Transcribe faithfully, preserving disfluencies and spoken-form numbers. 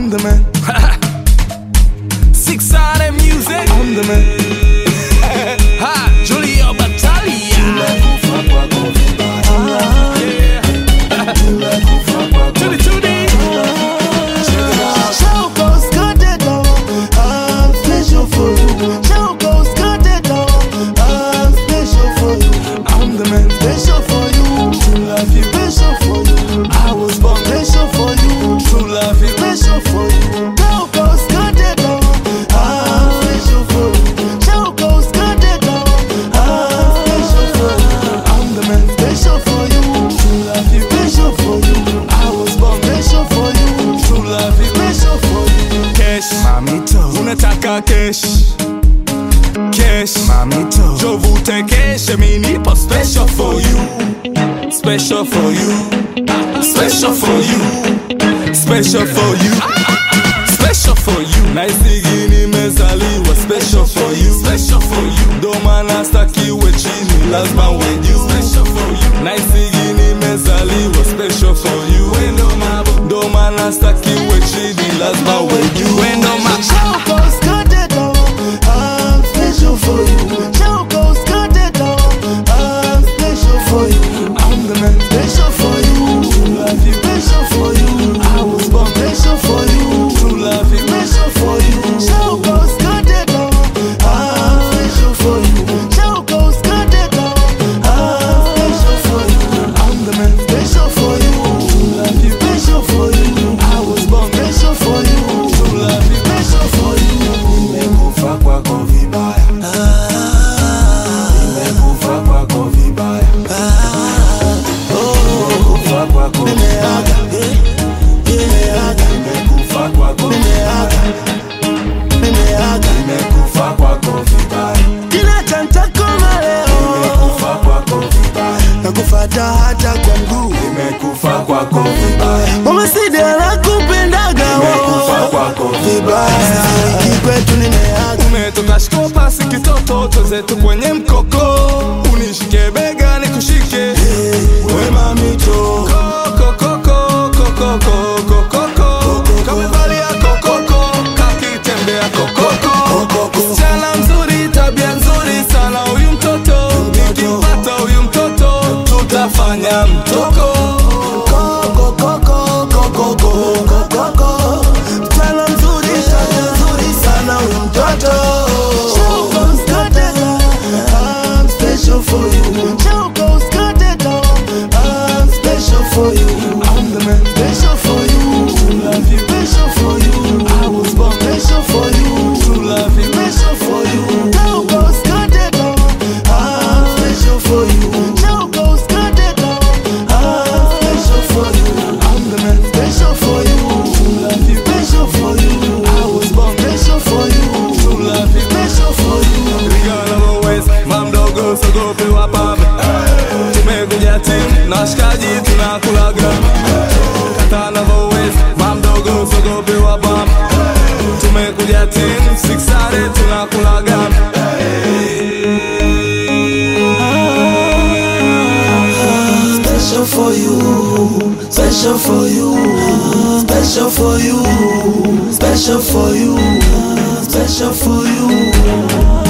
I'm the man. Six R M music. I'm the man. Ha, Julio Battaglia. Yeah. Tutti tutti. Chocos got it on. I'm special for you. Chocos got it on. I'm special for you. I'm the man. Special for you. True love you. Special for you. I was born. Special for you. True love you. Special for you. Chocos got it on. I'm special for you. Chocos got it on. I'm special for you. I'm the man. Special for you. True love you. Special for you. I was born. Special for you. True love you. Special for you. Cash. Mamito. Unataka cash. Cash. Mamito. Jovute cash. Mi nipo special for you. Special for you. Special for you. Special for you. Special for you. Nice gini mezaliwa. Special for you. Special for you. Ndo maana stakiwe chini. Lazima with you. Special for you. Nice gini mezaliwa. Special for you. Wendo mabo. Ndo maana stakiwe chini. Lazima with you. Wendo mabo. Chocos got it on. I'm special for you. Chocos got it on. I'm special for you. I'm the man. Special for you. True love you. Special for you. I was born. Special for you. True love you. Special for you. Chocos got it on. I'm special for you. Chocos got it on. I'm special for you. I'm the man. Special for you. True love you. Special for you. I was born. Special for you. True love you. Special for you. Nimekufa kwako vibaya. Nimekufa kwako vibaya. Nimekufa kwako vibaya. Nimekufa kwako vibaya. Nimekufa kwako vibaya. Kila chantakoma leo Nimekufa kwako vibaya. nakufata hata kwa mguu. Nimekufa kwako vibaya. Mama Sidi anakupendaga Nimekufa kwako vibaya. Hiki kwetu nimeaga. Umetoka shkopa si kitoto, twenzetu kwenye mkoko. Unishike bega nikushike. We mamito. Koko koko koko koko koko. Kamevalia kokoko, kakitembea kokoko. Msichana mzuri, tabia nzuri sana huyu mtoto. Nikimpata huyu mtoto, tutafanya mtoko. Koko, koko, koko, koko, koko. Msichana mzuri, tabia nzuri sana huyu mtoto. Chocos got it on. I'm special for you. Chocos got it on. I'm special for you. I'm the man. Special for you. True love you. Special for you. I was born. Special for you. True love you. Special for you. Chocos got it on. I'm special for you. Chocos got it on. I'm special for you. I'm the man. Special for you. True love you. Special for you. I was born. Special for you. True love you. Special for you. Rigana West, mamdogo sogope wapabe. Tumekuja team na shikaji tunakulaga. Katana West, mamdogo sogope wapabe. Tumekuja team six R tunakulaga. Special for you. Special for you. Special for you. Special for you. Special for you.